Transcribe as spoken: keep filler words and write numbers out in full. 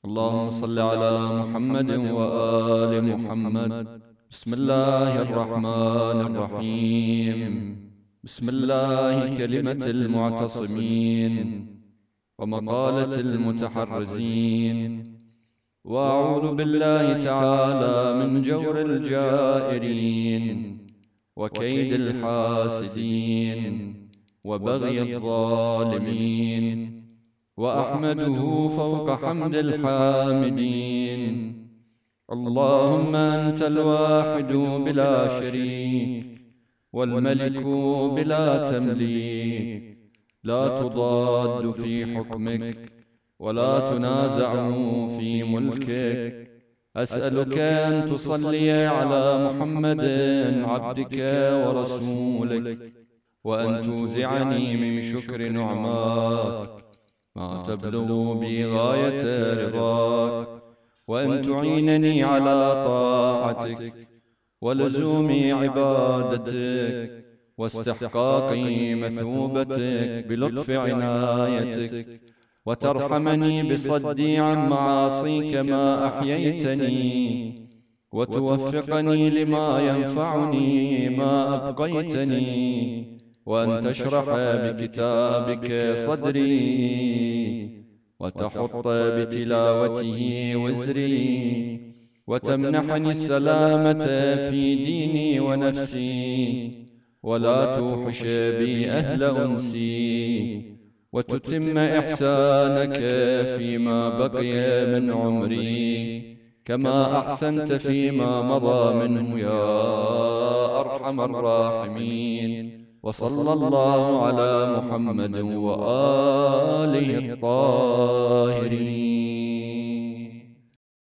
اللهم صل على محمد وآل محمد. بسم الله الرحمن الرحيم. بسم الله كلمة المعتصمين ومقالة المتحرزين. وأعوذ بالله تعالى من جور الجائرين وكيد الحاسدين وبغي الظالمين، وأحمده فوق حمد الحامدين. اللهم أنت الواحد بلا شريك، والملك بلا تمليك، لا تضاد في حكمك ولا تنازع في ملكك. أسألك أن تصلي على محمد عبدك ورسولك، وأن توزعني من شكر نعماك ما تبلغ بي غاية رضاك، وأن تعينني على طاعتك ولزوم عبادتك واستحقاق مثوبتك بلطف عنايتك، وترحمني بصدي عن معاصيك ما أحييتني، وتوفقني لما ينفعني ما أبقيتني، وأن تشرح بكتابك صدري وتحط بتلاوته وزري، وتمنحني السلامة في ديني ونفسي، ولا توحش بي أهل أنسي، وتتم إحسانك فيما بقي من عمري كما أحسنت فيما مضى منه يا أرحم الراحمين. وصلى الله على محمد وآله الطاهرين.